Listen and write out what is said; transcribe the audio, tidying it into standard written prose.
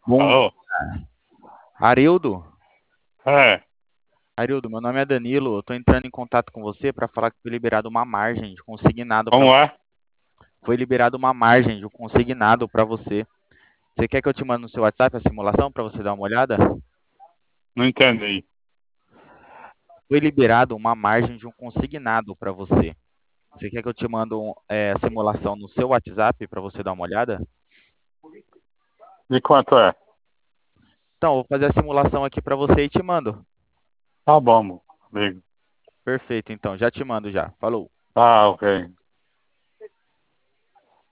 Bom dia, Alô? Arildo. É, Arildo, meu nome é Danilo. Eu tô entrando em contato com você para falar que foi liberado uma margem de consignado para como você. é? Foi liberado uma margem de um consignado para você. Você quer que eu te mande no seu WhatsApp a simulação para você dar uma olhada? Não entendi. Foi liberado uma margem de um consignado para você. Você quer que eu te mande a simulação no seu WhatsApp para você dar uma olhada? De quanto é? Então, eu vou fazer a simulação aqui para você e te mando. Tá bom, amigo. Perfeito, então. Já te mando já. Falou. Tá, ok.